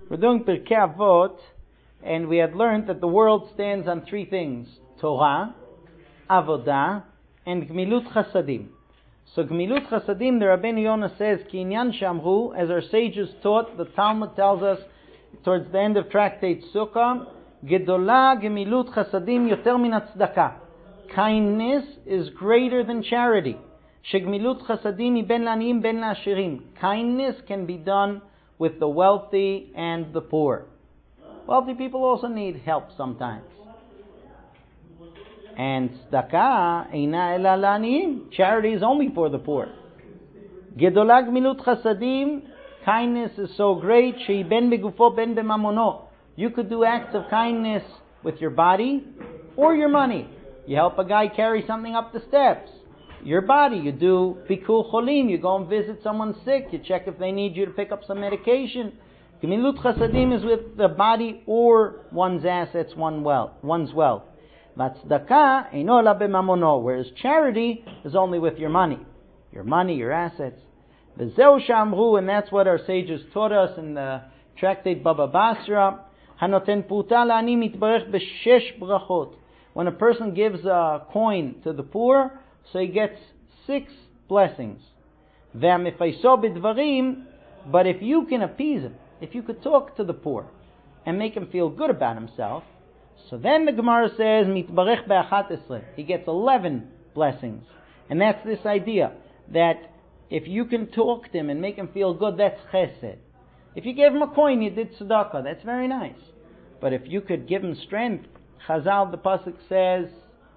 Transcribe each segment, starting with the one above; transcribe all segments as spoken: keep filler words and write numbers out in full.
We're doing Pirkei Avot, and we had learned that the world stands on three things: Torah, Avodah, and Gmilut Chasadim. So Gmilut Chasadim, the Rabbeinu Yonah says, Ki inyan shamru, as our sages taught, the Talmud tells us towards the end of Tractate Sukkah, Gedola Gmilut Chasadim yoter min tzedakah. Kindness is greater than charity. Shegmilut Chasadim ben la'aniyim ben la'ashirim. Kindness can be done with the wealthy and the poor. Wealthy people also need help sometimes. And tzedakah eina ela la'aniyim. Charity is only for the poor. Gedola Gmilut Chasadim. Kindness is so great. Shei ben begufo ben b'mamono. You could do acts of kindness with your body or your money. You help a guy carry something up the steps. Your body, you do bikur cholim. You go and visit someone sick. You check if they need you to pick up some medication. Gemilut chasadim is with the body or one's assets, one wealth, one's wealth. Tzedakah eino ela b'mamono. Whereas charity is only with your money, your money, your assets. V'zeu shamru, and that's what our sages taught us in the tractate Baba Basra. Hanoten puta la'ani mitbarech b'shesh brachot. When a person gives a coin to the poor, so he gets six blessings. But if you can appease him, if you could talk to the poor and make him feel good about himself, so then the Gemara says, mitbarech be'achat esrei. He gets eleven blessings. And that's this idea that if you can talk to him and make him feel good, that's chesed. If you gave him a coin, you did tzedakah. That's very nice. But if you could give him strength, Chazal, the pasuk says,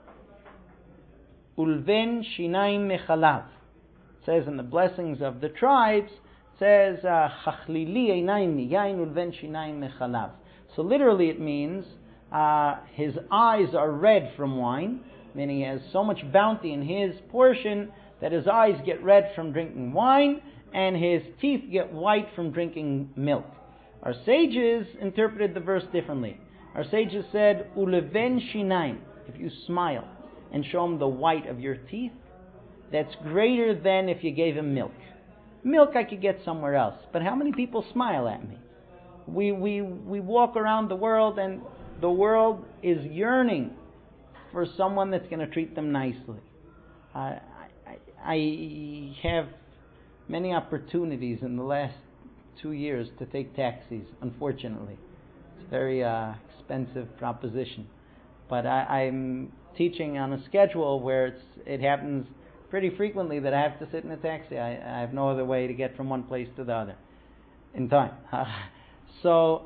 Ulven shinaim mechalav. It says in the blessings of the tribes, it says, Chachlili einayim yain ulven shinaim mechalav. So literally it means, uh, his eyes are red from wine, meaning he has so much bounty in his portion that his eyes get red from drinking wine, and his teeth get white from drinking milk. Our sages interpreted the verse differently. Our sages said, Uleven shinaim, if you smile and show him the white of your teeth, that's greater than if you gave him milk. Milk I could get somewhere else, but how many people smile at me? We we we walk around the world, and the world is yearning for someone that's going to treat them nicely. Uh, I, I have many opportunities in the last two years to take taxis, unfortunately. It's a very uh, expensive proposition. But I, I'm teaching on a schedule where it's, it happens pretty frequently that I have to sit in a taxi. I, I have no other way to get from one place to the other in time. Uh, so,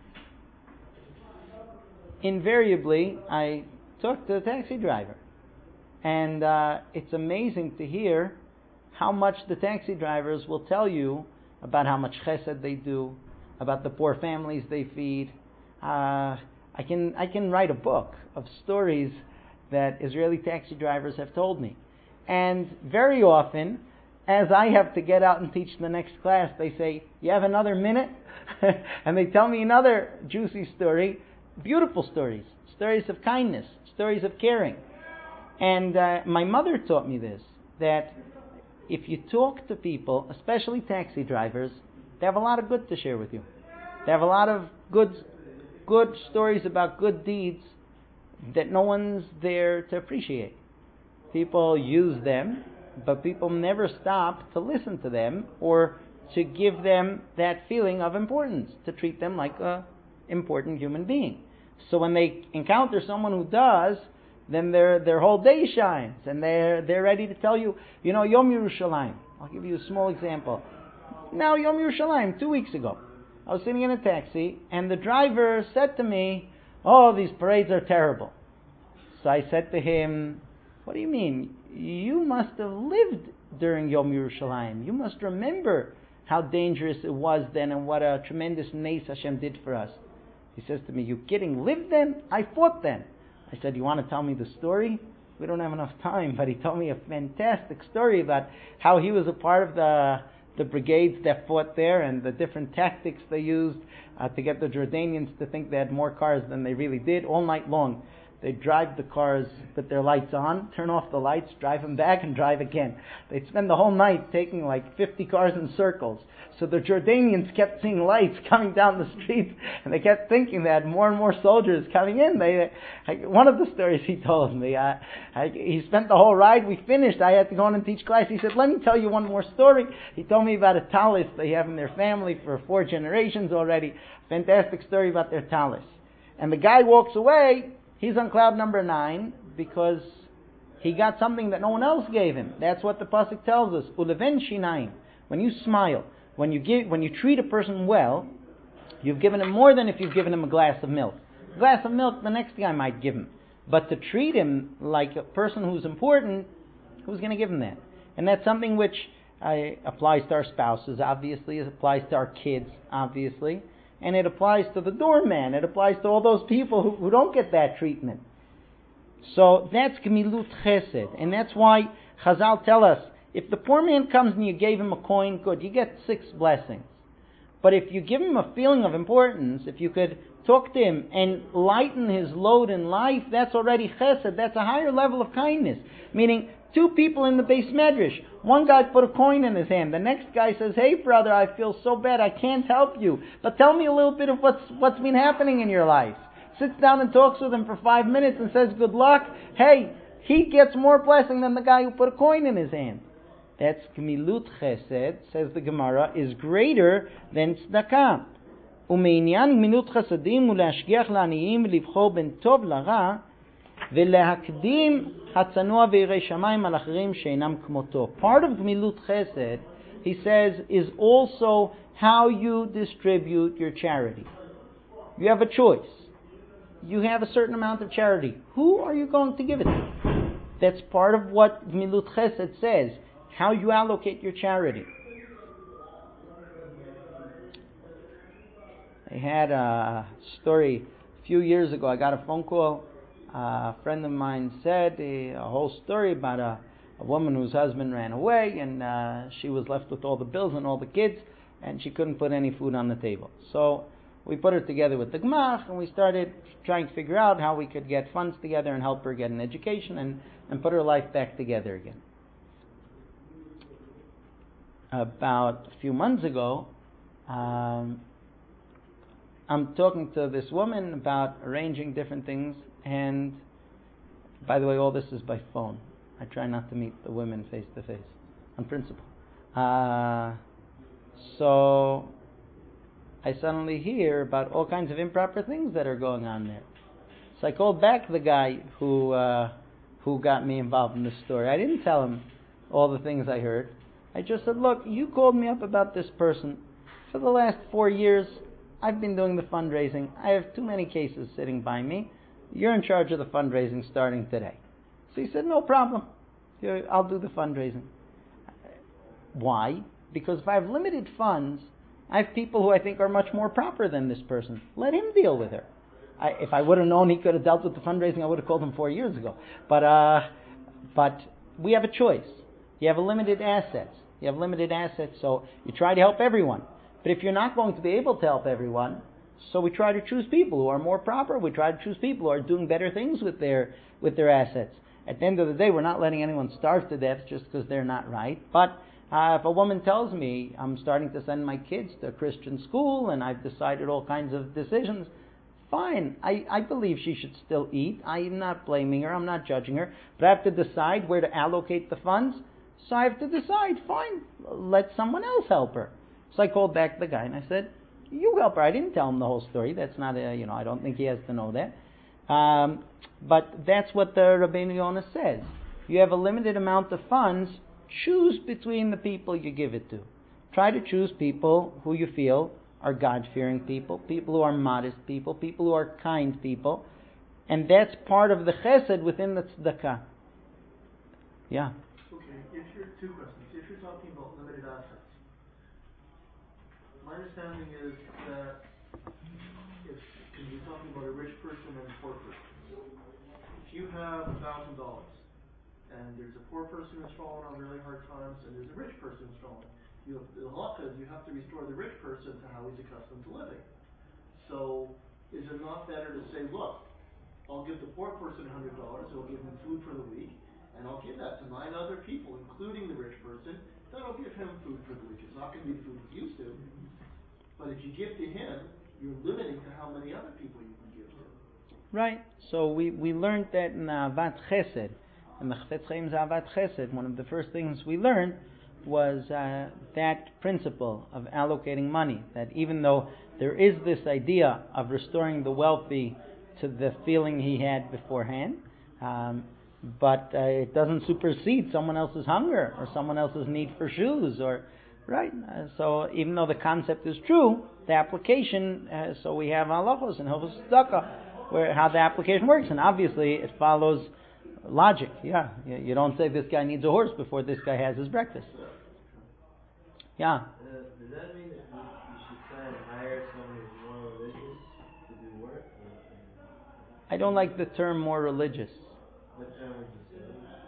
invariably, I talk to the taxi driver. And uh, it's amazing to hear how much the taxi drivers will tell you about how much chesed they do, about the poor families they feed. Uh, I can I can write a book of stories that Israeli taxi drivers have told me. And very often, as I have to get out and teach the next class, they say, you have another minute? And they tell me another juicy story, beautiful stories, stories of kindness, stories of caring. And uh, my mother taught me this, that if you talk to people, especially taxi drivers, they have a lot of good to share with you. They have a lot of good good stories about good deeds that no one's there to appreciate. People use them, but people never stop to listen to them or to give them that feeling of importance, to treat them like an important human being. So when they encounter someone who does, then their their whole day shines, and they're they're ready to tell you, you know, Yom Yerushalayim. I'll give you a small example. Now, Yom Yerushalayim, two weeks ago, I was sitting in a taxi, and the driver said to me, oh, these parades are terrible. So I said to him, what do you mean? You must have lived during Yom Yerushalayim. You must remember how dangerous it was then and what a tremendous nes Hashem did for us. He says to me, you kidding? Lived then? I fought then. I said, you want to tell me the story? We don't have enough time, but he told me a fantastic story about how he was a part of the the brigades that fought there and the different tactics they used uh, to get the Jordanians to think they had more cars than they really did all night long. They drive the cars with their lights on, turn off the lights, drive them back, and drive again. They'd spend the whole night taking like fifty cars in circles. So the Jordanians kept seeing lights coming down the street, and they kept thinking that more and more soldiers coming in. They, I, one of the stories he told me, I, I, he spent the whole ride. We finished. I had to go in and teach class. He said, "Let me tell you one more story." He told me about a talis they have in their family for four generations already. Fantastic story about their talis. And the guy walks away. He's on cloud number nine because he got something that no one else gave him. That's what the pasuk tells us. Uleven shinayim. When you smile, when you give, when you treat a person well, you've given him more than if you've given him a glass of milk. A glass of milk, the next guy might give him. But to treat him like a person who's important, who's going to give him that? And that's something which uh, applies to our spouses, obviously. It applies to our kids, obviously. And it applies to the doorman. It applies to all those people who, who don't get that treatment. So that's Gemilut Chesed. And that's why Chazal tell us, if the poor man comes and you gave him a coin, good, you get six blessings. But if you give him a feeling of importance, if you could talk to him and lighten his load in life, that's already Chesed. That's a higher level of kindness. Meaning, two people in the Beis Medrash. One guy put a coin in his hand. The next guy says, "Hey brother, I feel so bad, I can't help you. But tell me a little bit of what's what's been happening in your life." Sits down and talks with him for five minutes and says, "Good luck." Hey, he gets more blessing than the guy who put a coin in his hand. That's Gemilut Chesed, says the Gemara, is greater than Tzedakah. Umeinyan Gemilut Chesedim u'leashgiach la'aniyim v'livchor ben tov la'ra ולהקדים הצנוע וירא שמיים על אחרים שאינם כמותו. Part of Gemilut Chesed, he says, is also how you distribute your charity. You have a choice. You have a certain amount of charity. Who are you going to give it to? That's part of what Gemilut Chesed says, how you allocate your charity. I had a story a few years ago. I got a phone call. Uh, a friend of mine said a, a whole story about a, a woman whose husband ran away, and uh, she was left with all the bills and all the kids, and she couldn't put any food on the table. So we put her together with the Gemach, and we started trying to figure out how we could get funds together and help her get an education and, and put her life back together again. About a few months ago, um, I'm talking to this woman about arranging different things. And, by the way, all this is by phone. I try not to meet the women face to face, on principle. Uh, so, I suddenly hear about all kinds of improper things that are going on there. So I called back the guy who uh, who got me involved in this story. I didn't tell him all the things I heard. I just said, "Look, you called me up about this person. For the last four years, I've been doing the fundraising. I have too many cases sitting by me. You're in charge of the fundraising starting today." So he said, "No problem. I'll do the fundraising." Why? Because if I have limited funds, I have people who I think are much more proper than this person. Let him deal with her. I, if I would have known he could have dealt with the fundraising, I would have called him four years ago. But uh, but we have a choice. You have a limited assets. You have limited assets, so you try to help everyone. But if you're not going to be able to help everyone, so we try to choose people who are more proper. We try to choose people who are doing better things with their with their assets. At the end of the day, we're not letting anyone starve to death just because they're not right. But uh, if a woman tells me, "I'm starting to send my kids to a Christian school and I've decided all kinds of decisions," fine. I, I believe she should still eat. I'm not blaming her. I'm not judging her. But I have to decide where to allocate the funds. So I have to decide, fine, let someone else help her. So I called back the guy and I said, "You help her." I didn't tell him the whole story. That's not a, you know, I don't think he has to know that. Um, but that's what the Rabbeinu Yonah says. You have a limited amount of funds. Choose between the people you give it to. Try to choose people who you feel are God-fearing people, people who are modest people, people who are kind people. And that's part of the chesed within the tzedakah. Yeah. Okay, if you're, two questions. If you're talking about limited assets, my understanding is that if you're talking about a rich person and a poor person, if you have a thousand dollars and there's a poor person who's fallen on really hard times and there's a rich person who's fallen, you have, the halacha is you have to restore the rich person to how he's accustomed to living. So is it not better to say, look, I'll give the poor person one hundred dollars, I'll give him food for the week, and I'll give that to nine other people, including the rich person. Then I'll give him food for the week. It's not going to be the food he's used to. But if you give to him, you're limiting to how many other people you can give to. Right. So we, we learned that in Avat Chesed, in the Chafetz Chaim's Avat Chesed, one of the first things we learned was uh, that principle of allocating money. That even though there is this idea of restoring the wealthy to the feeling he had beforehand, um, but uh, it doesn't supersede someone else's hunger or someone else's need for shoes, or right. Uh, so even though the concept is true, the application. Uh, so we have halachos and halachos tzedakah, where how the application works, and obviously it follows logic. Yeah, you, you don't say this guy needs a horse before this guy has his breakfast. Yeah. Uh, does that mean that you, you should try and hire someone who's more religious to do work? Or, I don't like the term more religious. what term would you say?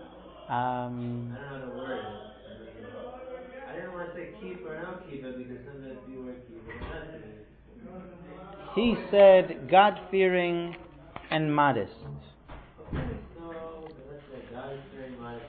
Um, I don't know how to word it. I mean, I didn't want to say keep or no keep it because sometimes you work keep it or not keep it. he said God-fearing and modest. Okay, so let's say God is very modest.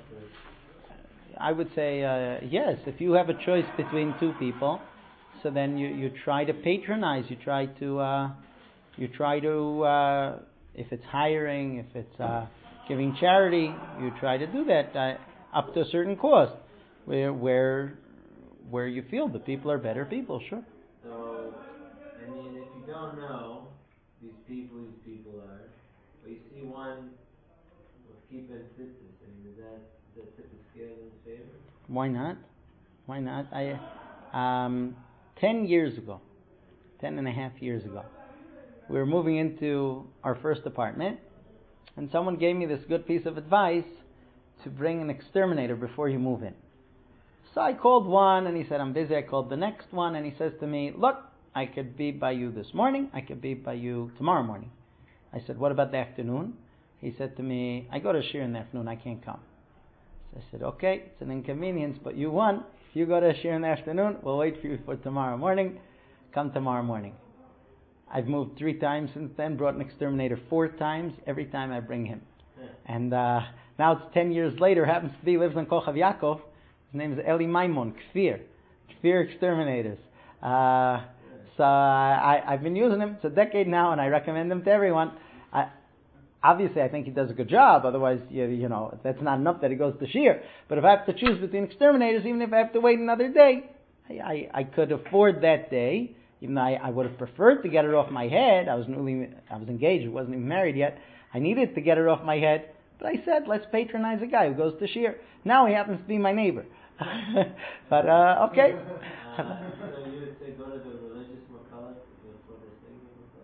I would say uh, yes. If you have a choice between two people, so then you, you try to patronize. You try to uh, you try to uh, if it's hiring, if it's uh, giving charity, you try to do that uh, up to a certain cost, where where where you feel the people are better people. Sure. So, I mean, if you don't know these people, these people are, but you see one with keep and tzitzis, I mean, is that, is that tip of scale in his favor? Why not? Why not? I um, ten years ago, ten and a half years ago, we were moving into our first apartment, and someone gave me this good piece of advice to bring an exterminator before you move in. So I called one, and he said, I'm busy. I called the next one, and he says to me, look, I could be by you this morning. I could be by you tomorrow morning. I said, what about the afternoon? He said to me, I go to Shir in the afternoon. I can't come. So I said, okay, it's an inconvenience, but you won. If you go to Shir in the afternoon, we'll wait for you for tomorrow morning. Come tomorrow morning. I've moved three times since then, brought an exterminator four times. Every time I bring him. Yeah. And uh, now it's ten years later, happens to be, lives in Kochav Yaakov. His name is Eli Maimon, Kfir. Kfir Exterminators. Uh, so I, I've been using him. It's a decade now, and I recommend him to everyone. I, obviously, I think he does a good job. Otherwise, you, you know, that's not enough that he goes to Shir. But if I have to choose between exterminators, even if I have to wait another day, I, I, I could afford that day. Even though I, I would have preferred to get it off my head. I was newly, I was engaged. I wasn't even married yet. I needed to get it off my head. But I said, let's patronize a guy who goes to Shir. Now he happens to be my neighbor. But, uh, okay. Uh, so you would say go to the religious Makalat before the thing?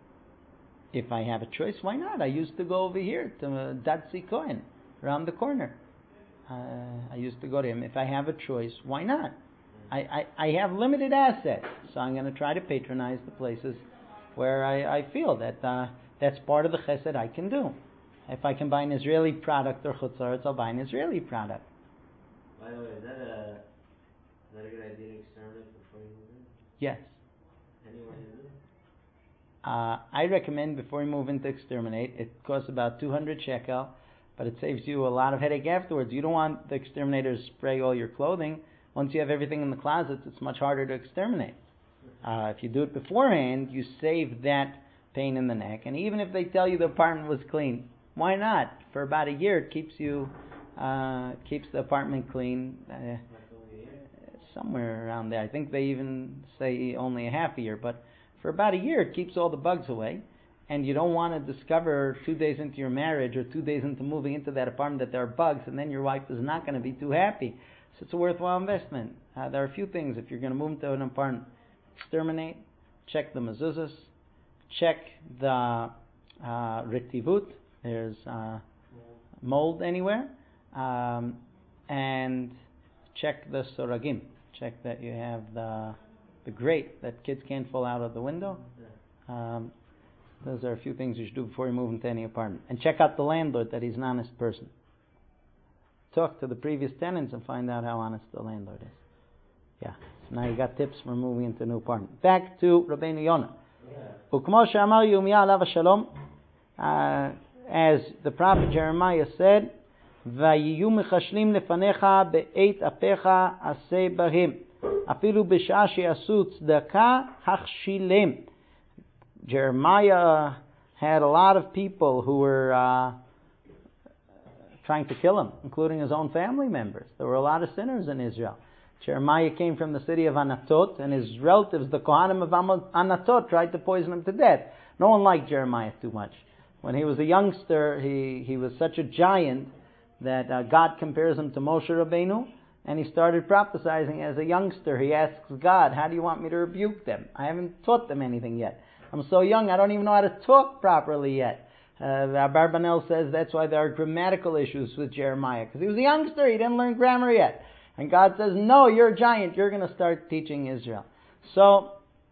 If I have a choice, why not? I used to go over here to uh, Datsi Cohen, around the corner. Uh, I used to go to him. If I have a choice, why not? I, I, I have limited assets, so I'm going to try to patronize the places where I, I feel that uh, that's part of the chesed I can do. If I can buy an Israeli product or chutzlaretz, I'll buy an Israeli product. By the way, is that a, is that a good idea to exterminate before you move in? Yes. Anyone is it? Uh, I recommend before you move in to exterminate. It costs about two hundred shekel, but it saves you a lot of headache afterwards. You don't want the exterminator to spray all your clothing. Once you have everything in the closets, it's much harder to exterminate. Uh, if you do it beforehand, you save that pain in the neck. And even if they tell you the apartment was clean, why not? For about a year, it keeps you, uh, keeps the apartment clean. Uh, somewhere around there. I think they even say only a half a year, but for about a year, it keeps all the bugs away. And you don't want to discover two days into your marriage or two days into moving into that apartment that there are bugs, and then your wife is not going to be too happy. So it's a worthwhile investment. Uh, there are a few things. If you're going to move into an apartment, exterminate, check the mezuzahs, check the uh, retivut. There's uh, mold anywhere, um, and check the soragim. Check that you have the the grate that kids can't fall out of the window. Um, those are a few things you should do before you move into any apartment. And check out the landlord, that he's an honest person. Talk to the previous tenants and find out how honest the landlord is. Yeah. So now you got tips for moving into a new apartment. Back to Rabbeinu Yonah. Ukmo she'amar Yirmiyahu alav hashalom, uh, as the prophet Jeremiah said, "Vayiyu mechashlim lefanecha be'eit apecha aseh bahim, afilu b'shah she'asu tzedakah hachshilem." Jeremiah had a lot of people who were uh, trying to kill him, including his own family members. There were a lot of sinners in Israel. Jeremiah came from the city of Anatot, and his relatives, the Kohanim of Anatot, tried to poison him to death. No one liked Jeremiah too much. When he was a youngster, he, he was such a giant that uh, God compares him to Moshe Rabbeinu, and he started prophesying as a youngster. He asks God, how do you want me to rebuke them? I haven't taught them anything yet. I'm so young, I don't even know how to talk properly yet. Uh, Abarbanel says that's why there are grammatical issues with Jeremiah, because he was a youngster, he didn't learn grammar yet. And God says, no, you're a giant, you're going to start teaching Israel. So,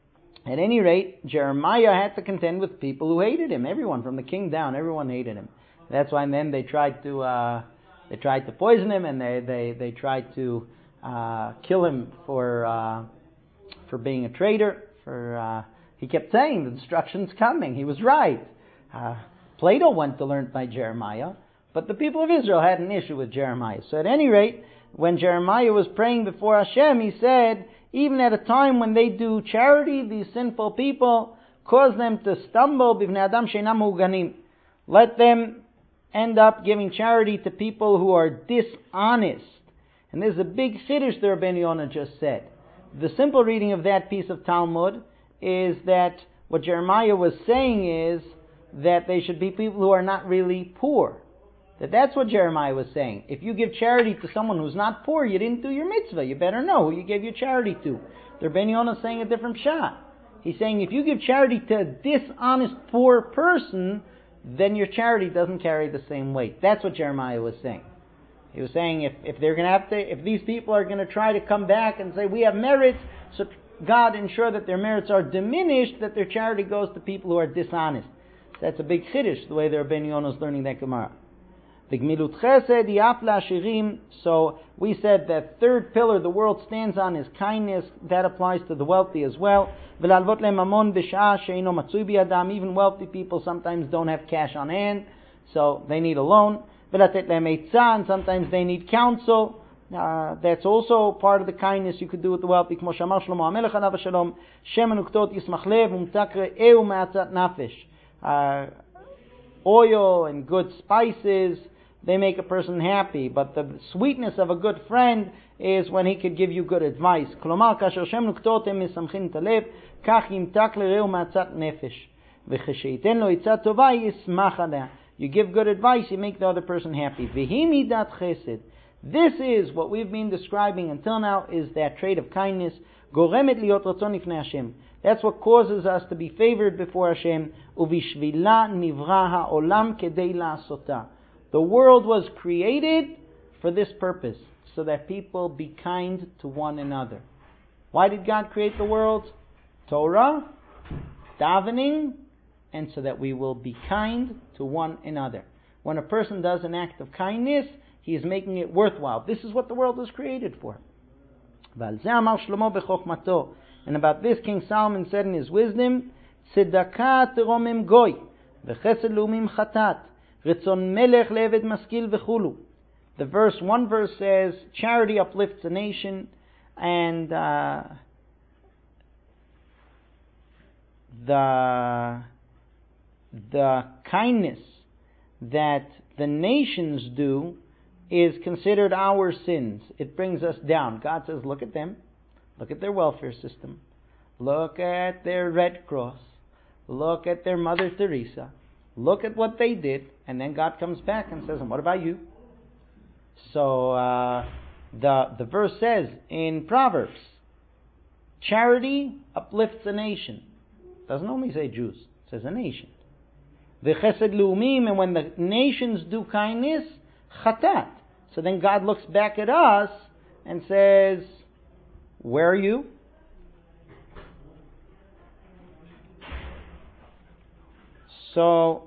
at any rate, Jeremiah had to contend with people who hated him. Everyone, from the king down, everyone hated him. That's why then they tried to uh, they tried to poison him, and they they, they tried to uh, kill him for uh, for being a traitor. For uh, he kept saying the destruction's coming. He was right. Uh, Plato went to learn by Jeremiah, but the people of Israel had an issue with Jeremiah. So at any rate, when Jeremiah was praying before Hashem, he said, even at a time when they do charity, these sinful people, cause them to stumble, bivnei adam sheinam muganim. Let them end up giving charity to people who are dishonest. And there's a big chiddush the Rabbeinu Yonah just said. The simple reading of that piece of Talmud is that what Jeremiah was saying is that they should be people who are not really poor. That that's what Jeremiah was saying. If you give charity to someone who's not poor, you didn't do your mitzvah. You better know who you gave your charity to. The Rabbeinu Yonah is saying a different shot. He's saying if you give charity to a dishonest poor person, then your charity doesn't carry the same weight. That's what Jeremiah was saying. He was saying if, if they're going to have to, if these people are going to try to come back and say we have merits, so God ensure that their merits are diminished, that their charity goes to people who are dishonest. So that's a big chiddush, the way the Rabbeinu Yonah is learning that Gemara. The Gmilut Chesed, Yafla Shirim. So we said that third pillar the world stands on is kindness. That applies to the wealthy as well. V'lalvot le'mamon b'sha'ah she'ino matzui b'yadam. Even wealthy people sometimes don't have cash on hand, so they need a loan. V'latet le'em eitzah, and sometimes they need counsel. Uh, that's also part of the kindness you could do with the wealthy. Kmo shamar Shlomo HaMelech alav shalom, shemen uktot yismach lev umtak re'eu ma'atzat nafesh. Oil and good spices, they make a person happy, but the sweetness of a good friend is when he could give you good advice. Klomar, kasher shem nuktot em misamchin talev, kach yimtak lereu ma'atzat nefesh. V'chesheiten lo itzat tova yismach aleh. You give good advice, you make the other person happy. V'hi midat chesed. This is what we've been describing until now, is that trait of kindness. Goremet liot ratzon lifnei Hashem. That's what causes us to be favored before Hashem. Uvishvila nivra ha'olam kedei la'asota. The world was created for this purpose, so that people be kind to one another. Why did God create the world? Torah, davening, and so that we will be kind to one another. When a person does an act of kindness, he is making it worthwhile. This is what the world was created for. And about this, King Solomon said in his wisdom, Tzedakah teromem goy, v'chesed lumim chatat. The verse, one verse says, charity uplifts a nation, and uh, the the kindness that the nations do is considered our sins. It brings us down. God says, look at them. Look at their welfare system. Look at their Red Cross. Look at their Mother Teresa. Look at what they did, and then God comes back and says, and what about you? So uh, the the verse says in Proverbs, charity uplifts a nation. It doesn't only say Jews, it says a nation. V'chesed leumim, and when the nations do kindness, chatat. So then God looks back at us and says, where are you? So,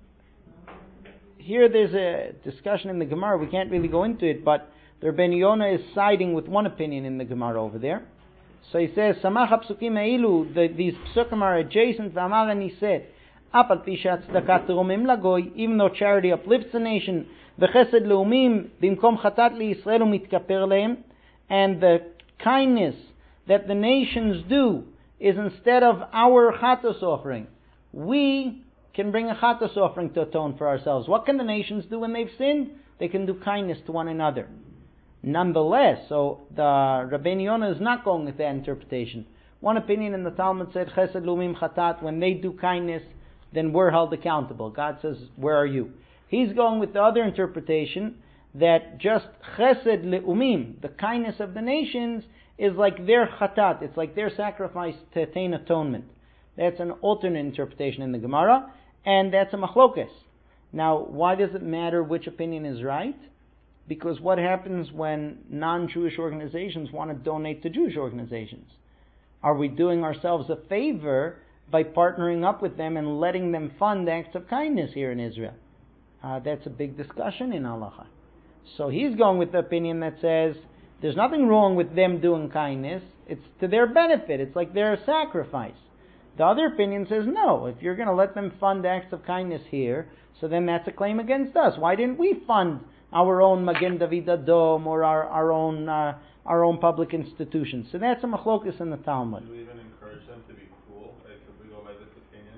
here there's a discussion in the Gemara. We can't really go into it, but the Rabbeinu Yonah is siding with one opinion in the Gemara over there. So he says, Samach ha'psukim eilu, these psukim are adjacent, v'amar, and he said, Even though charity uplifts a nation, v'chesed leumim bimkom chatat liYisrael umitkaper lehem, and the kindness that the nations do is instead of our chatos offering, we can bring a chatos offering to atone for ourselves. What can the nations do when they've sinned? They can do kindness to one another. Nonetheless, so the Rabbeinu Yonah is not going with that interpretation. One opinion in the Talmud said, chesed leumim chatat, when they do kindness, then we're held accountable. God says, where are you? He's going with the other interpretation, that just chesed leumim, the kindness of the nations, is like their chatat, it's like their sacrifice to attain atonement. That's an alternate interpretation in the Gemara, and that's a machlokes. Now, why does it matter which opinion is right? Because what happens when non-Jewish organizations want to donate to Jewish organizations? Are we doing ourselves a favor by partnering up with them and letting them fund acts of kindness here in Israel? Uh, that's a big discussion in halacha. So he's going with the opinion that says there's nothing wrong with them doing kindness. It's to their benefit. It's like their sacrifice. The other opinion says no. If you're going to let them fund acts of kindness here, so then that's a claim against us. Why didn't we fund our own Magen David Adom or our, our own uh, our own public institutions? So that's a machlokus in the Talmud. Do we even encourage them to be cruel? Like, if we go by this opinion?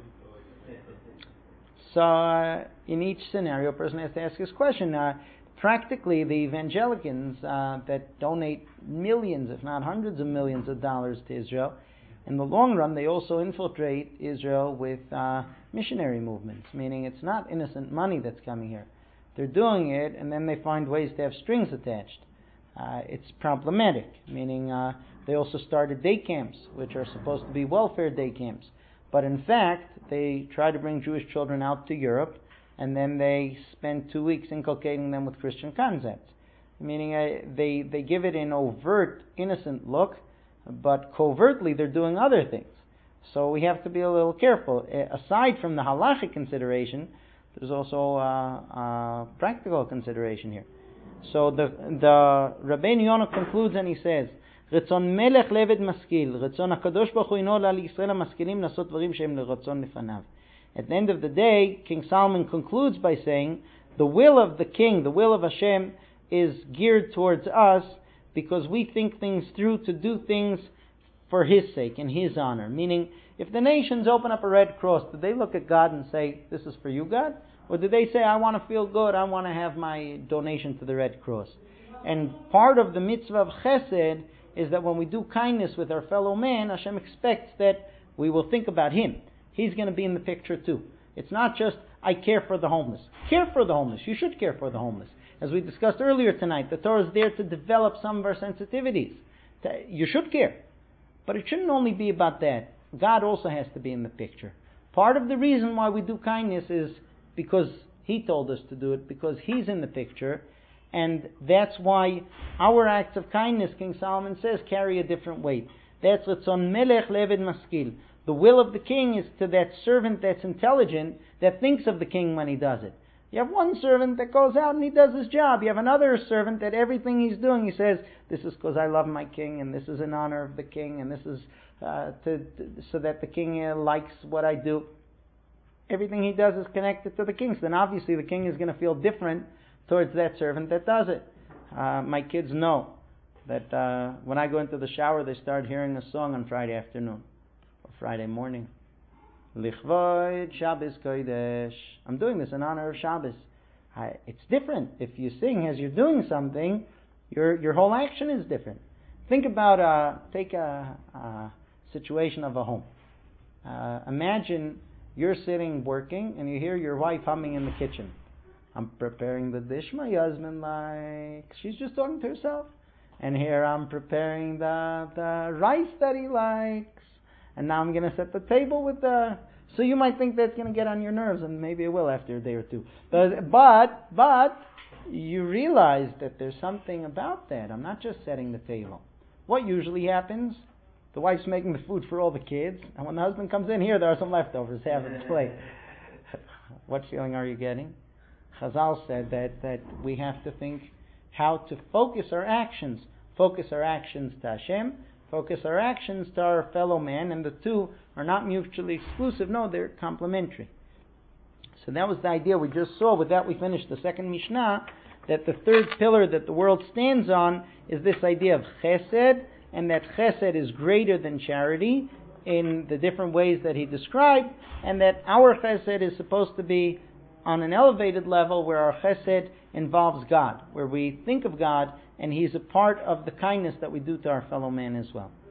So, So, like, so uh, in each scenario, a person has to ask his question. Uh, practically, the evangelicans uh, that donate millions, if not hundreds of millions of dollars to Israel, in the long run, they also infiltrate Israel with uh, missionary movements, meaning it's not innocent money that's coming here. They're doing it, and then they find ways to have strings attached. Uh, it's problematic, meaning uh, they also started day camps, which are supposed to be welfare day camps. But in fact, they try to bring Jewish children out to Europe, and then they spend two weeks inculcating them with Christian concepts. Meaning uh, they, they give it an overt, innocent look, but covertly they're doing other things. So we have to be a little careful. Uh, aside from the halachic consideration, there's also a, a practical consideration here. So the the Rabbeinu Yonah concludes and he says, "Retzon melech leved maskil, retzon hakadosh baruch hu ino la Yisrael maskilim lasot dvarim shehem leretzon lefanav." At the end of the day, King Solomon concludes by saying, the will of the king, the will of Hashem, is geared towards us because we think things through to do things for His sake and His honor. Meaning, if the nations open up a Red Cross, do they look at God and say, this is for you, God? Or do they say, I want to feel good, I want to have my donation to the Red Cross? And part of the mitzvah of chesed is that when we do kindness with our fellow man, Hashem expects that we will think about Him. He's going to be in the picture too. It's not just, I care for the homeless. Care for the homeless. You should care for the homeless. As we discussed earlier tonight, the Torah is there to develop some of our sensitivities. You should care. But it shouldn't only be about that. God also has to be in the picture. Part of the reason why we do kindness is because He told us to do it, because He's in the picture, and that's why our acts of kindness, King Solomon says, carry a different weight. That's Ratzon Melech Leved Maskil. The will of the king is to that servant that's intelligent, that thinks of the king when he does it. You have one servant that goes out and he does his job. You have another servant that everything he's doing, he says, this is because I love my king, and this is in honor of the king, and this is uh, to, to, so that the king uh, likes what I do. Everything he does is connected to the king. So then obviously the king is going to feel different towards that servant that does it. Uh, my kids know that uh, when I go into the shower, they start hearing a song on Friday afternoon or Friday morning. Lichvoid Shabbos Kodesh. I'm doing this in honor of Shabbos. I, it's different. If you sing as you're doing something, your your whole action is different. Think about, uh, take a, a situation of a home. Uh, imagine you're sitting working and you hear your wife humming in the kitchen. I'm preparing the dish my husband likes. She's just talking to herself. And here I'm preparing the, the rice that he likes. And now I'm going to set the table with the... So you might think that's going to get on your nerves, and maybe it will after a day or two. But, but, but, you realize that there's something about that. I'm not just setting the table. What usually happens? The wife's making the food for all the kids, and when the husband comes in, here there are some leftovers, have it plate. What feeling are you getting? Chazal said that, that we have to think how to focus our actions. Focus our actions to Hashem, focus our actions to our fellow man, and the two are not mutually exclusive. No, they're complementary. So that was the idea we just saw. With that, we finished the second Mishnah, that the third pillar that the world stands on is this idea of chesed, and that chesed is greater than charity in the different ways that he described, and that our chesed is supposed to be on an elevated level where our chesed involves God, where we think of God and he's a part of the kindness that we do to our fellow man as well.